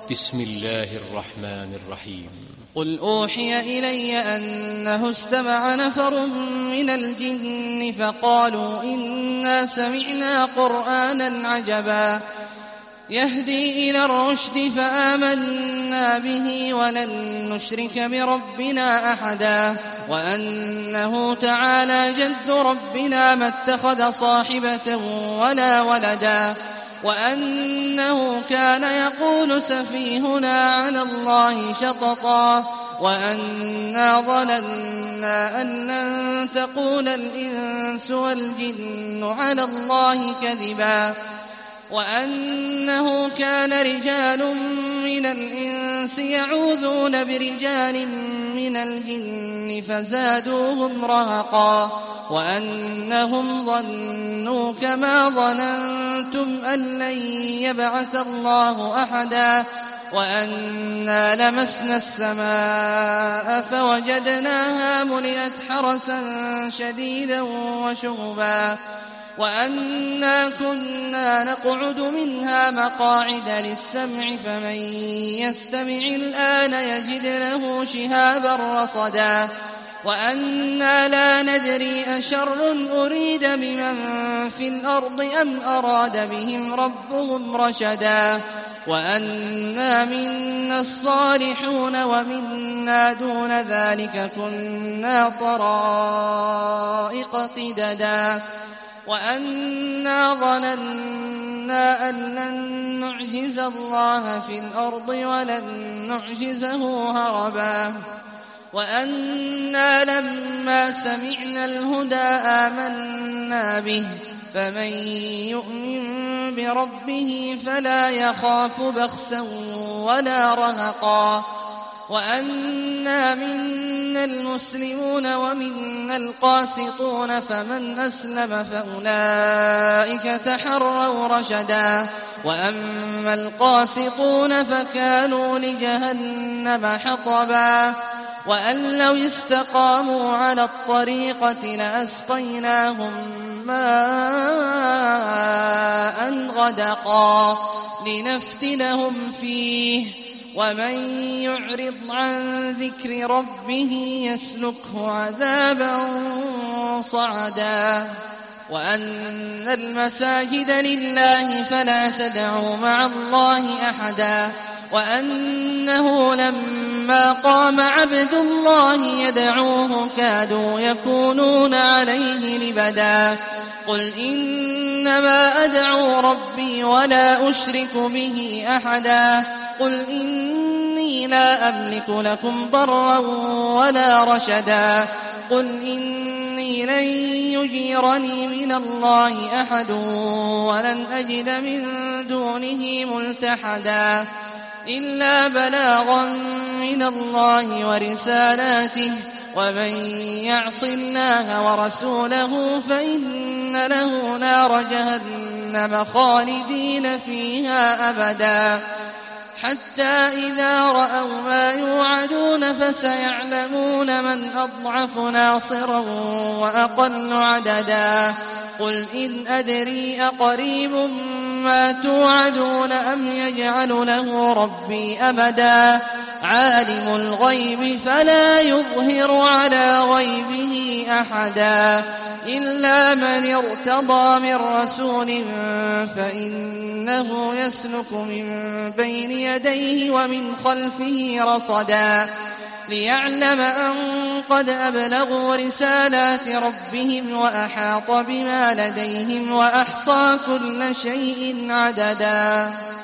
بسم الله الرحمن الرحيم. قل أوحي إلي أنه استمع نفر من الجن فقالوا إنا سمعنا قرآنا عجبا يهدي إلى الرشد فآمنا به ولن نشرك بربنا أحدا وأنه تعالى جد ربنا ما اتخذ صاحبة ولا ولدا وأنه كان يقول سفيهنا على الله شططا وأنا ظننا أن لن تقول الإنس والجن على الله كذبا وأنه كان رجال من الإنس يعوذون برجال من الجن فزادوهم رهقا وأنهم ظنوا كما ظننتم أن لن يبعث الله أحدا وأنا لمسنا السماء فوجدناها ملئت حرسا شديدا وشهبا وأنا كنا نقعد منها مقاعد للسمع فمن يستمع الآن يجد له شهابا رصدا وأنا لا ندري أشر أريد بمن في الأرض أم أراد بهم ربهم رشدا وأنا منا الصالحون ومنا دون ذلك كنا طرائق قددا وأنا ظننا أن لن نعجز الله في الأرض ولن نعجزه هربا وأنا لما سمعنا الهدى آمنا به فمن يؤمن بربه فلا يخاف بخسا ولا رهقا وأنا منا المسلمون ومنا القاسطون فمن أسلم فأولئك تحروا رشدا وأما القاسطون فكانوا لجهنم حطبا وأن لو استقاموا على الطريقة لأسقيناهم ماء غدقا لنفتنهم فيه ومن يعرض عن ذكر ربه يسلكه عذابا صعدا وأن المساجد لله فلا تدعوا مع الله أحدا وأنه لما قام عبد الله يدعوه كادوا يكونون عليه لبدا قل إنما أدعو ربي ولا أشرك به أحدا قل إني لا أملك لكم ضرا ولا رشدا قل إني لن يجيرني من الله أحد ولن أجد من دونه ملتحدا إلا بلاغا من الله ورسالاته ومن يعص الله ورسوله فإن له نار جهنم خالدين فيها أبدا حتى إذا رأوا ما يوعدون فسيعلمون من أضعف ناصرا وأقل عددا قل إن أدري أقريب ما توعدون أم يجعل له ربي أمدا عالم الغيب فلا يظهر على غيبه أحدا إلا من ارتضى من رسول فإنه يسلك من بين يديه ومن خلفه رصدا ليعلم أن قد أبلغوا رسالات ربهم وأحاط بما لديهم وأحصى كل شيء عددا